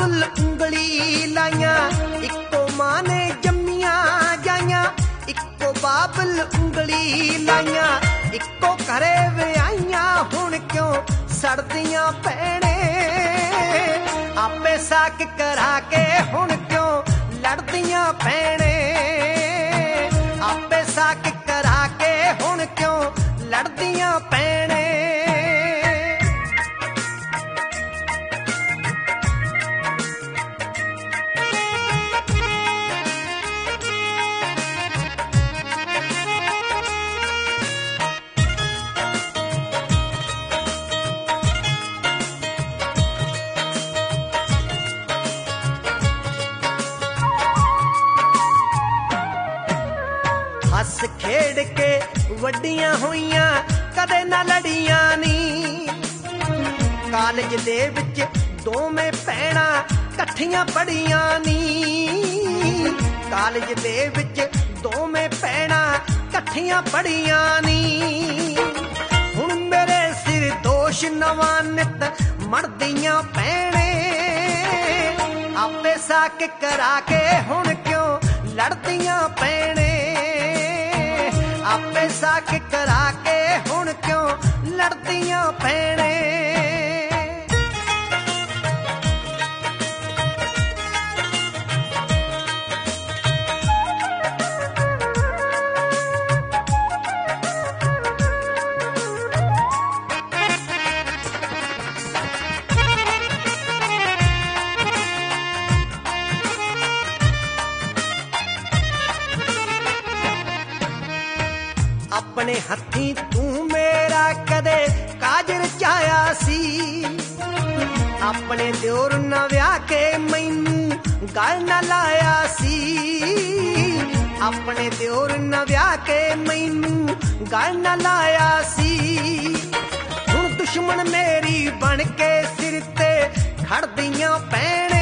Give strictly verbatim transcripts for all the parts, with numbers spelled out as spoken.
ਬਾਬਲ ਉਂਗਲੀ ਲਾਈਆਂ, ਇੱਕੋ ਮਾਂ ਨੇ ਜੰਮੀਆਂ ਜਾਈਆਂ, ਇੱਕੋ ਬਾਬਲ ਉਂਗਲੀ ਲਾਈਆਂ, ਇੱਕੋ ਘਰੇ ਵਿਆਹੀਆਂ, ਹੁਣ ਕਿਉਂ ਸੜਦੀਆਂ ਭੈਣੇ, ਆਪੇ ਸਾਕ ਕਰਾ ਕੇ ਹੁਣ ਕਿਉਂ ਲੜਦੀਆਂ ਭੈਣੇ, ਆਪੇ ਸਾਕ ਕਰਾ ਕੇ ਹੁਣ ਕਿਉਂ ਲੜਦੀਆਂ ਭੈਣੇ। ਹੱਸ ਖੇਡ ਕੇ ਵੱਡੀਆਂ ਹੋਈਆਂ, ਕਦੇ ਨਾ ਲੜੀਆਂ ਨੀ, ਕਾਲਜ ਦੇ ਵਿੱਚ ਦੋਵੇਂ ਭੈਣਾਂ ਇਕੱਠੀਆਂ ਪੜ੍ਹੀਆਂ ਨੀ, ਕਾਲਜ ਦੇ ਵਿੱਚ ਦੋਵੇਂ ਭੈਣਾਂ ਇਕੱਠੀਆਂ ਪੜ੍ਹੀਆਂ ਨੀ, ਹੁਣ ਮੇਰੇ ਸਿਰ ਦੋਸ਼ ਨਵਾਂ ਨਿੱਤ ਮੜਦੀਆਂ ਭੈਣੇ, ਆਪੇ ਸਾਕ ਕਰਾ ਕੇ ਹੁਣ ਕਿਉਂ ਲੜਦੀਆਂ ਭੈਣੇ, ਆਪੇ ਸਾਕ ਕਰਾ ਕੇ ਹੁਣ ਕਿਉਂ ਲੜਦੀਆਂ ਭੈਣੇ। ਆਪਣੇ ਹੱਥੀਂ ਤੂੰ ਮੇਰਾ ਕਦੇ ਕਾਜ ਰਚਾਇਆ ਸੀ, ਆਪਣੇ ਦਿਓਰ ਨਾ ਵਿਆਹ ਕੇ ਮੈਨੂੰ ਗਲ ਨਾ ਲਾਇਆ ਸੀ, ਆਪਣੇ ਦਿਓਰ ਨਾ ਵਿਆਹ ਕੇ ਮੈਨੂੰ ਗਲ ਨਾ ਲਾਇਆ ਸੀ, ਹੁਣ ਦੁਸ਼ਮਣ ਮੇਰੀ ਬਣ ਕੇ ਸਿਰ ਤੇ ਖੜਦੀਆਂ ਭੈਣੇ,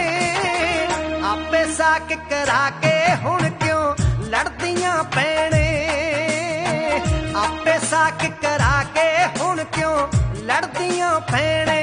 ਆਪੇ ਸਾਕ ਕਰਾ ਕੇ ਹੁਣ ਕਿਉਂ ਲੜਦੀਆਂ ਭੈਣੇ, ਆਪੇ ਸਾਕ ਕਰਾ ਕੇ ਹੁਣ ਕਿਉਂ ਲੜਦੀਆਂ ਭੈਣੇ।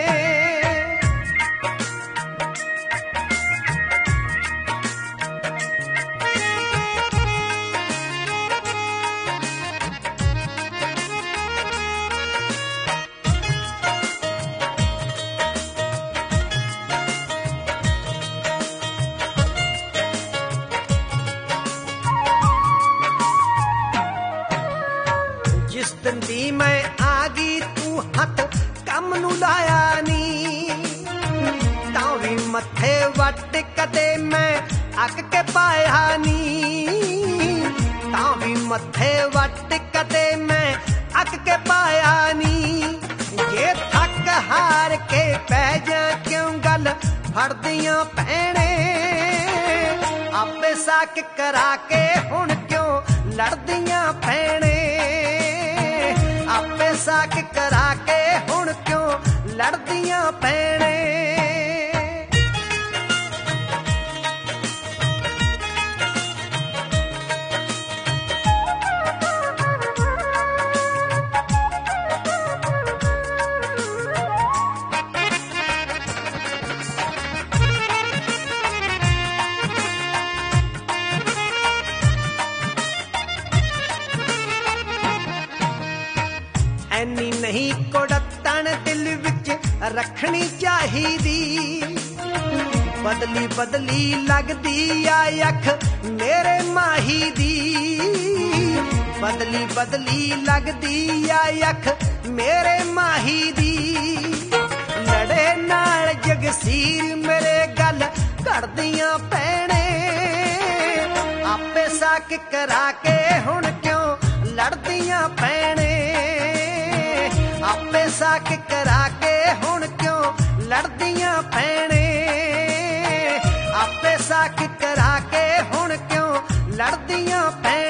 ਜਿਸ ਦਿਨ ਦੀ ਮੈਂ ਆ ਗਈ ਤੂੰ ਹੱਥ ਕੰਮ ਨੂੰ ਲਾਇਆ ਨੀ, ਤਾਂ ਵੀ ਮੱਥੇ ਵੱਟ ਕਦੇ ਮੈਂ ਅੱਕ ਕੇ ਪਾਇਆ ਨੀ, ਤਾਂ ਵੀ ਮੱਥੇ ਵੱਟ ਕਦੇ ਮੈਂ ਅੱਕ ਕੇ ਪਾਇਆ ਨੀ, ਜੇ ਥੱਕ ਹਾਰ ਕੇ ਪੈ ਜਾ ਕਿਉਂ ਗੱਲ ਫੜਦੀਆਂ ਭੈਣੇ, ਆਪੇ ਸਾਕ ਕਰਾ ਕੇ ਹੁਣ ਕਿਉਂ ਲੜਦੀਆਂ ਭੈਣੇ, ਆਪੇ ਸਾਕ ਕਰਾ ਕੇ ਹੁਣ ਕਿਉਂ ਲੜਦੀਆਂ ਭੈਣੇ। ਐਨੀ ਨਹੀਂ ਕੁੜੱਤਣ ਦਿਲ ਵਿੱਚ ਰੱਖਣੀ ਚਾਹੀਦੀ, ਬਦਲੀ ਬਦਲੀ ਲੱਗਦੀ ਆ ਅੱਖ ਮੇਰੇ ਮਾਹੀ ਦੀ, ਬਦਲੀ ਬਦਲੀ ਲੱਗਦੀ ਆ ਅੱਖ ਮੇਰੇ ਮਾਹੀ ਦੀ, ਲੜੇ ਨਾਲ ਜਗਸੀਰ ਮੇਰੇ ਗੱਲ ਘੜਦੀਆਂ ਭੈਣੇ, ਆਪੇ ਸਾਕ ਕਰਾ ਕੇ ਹੁਣ ਕਿਉਂ ਲੜਦੀਆਂ ਭੈਣੇ, ਆਪੇ ਸਾਕ ਕਰਾ ਕੇ ਹੁਣ ਕਿਉਂ ਲੜਦੀਆਂ ਭੈਣੇ, ਆਪੇ ਸਾਕ ਕਰਾ ਕੇ ਹੁਣ ਕਿਉਂ ਲੜਦੀਆਂ ਭੈਣੇ।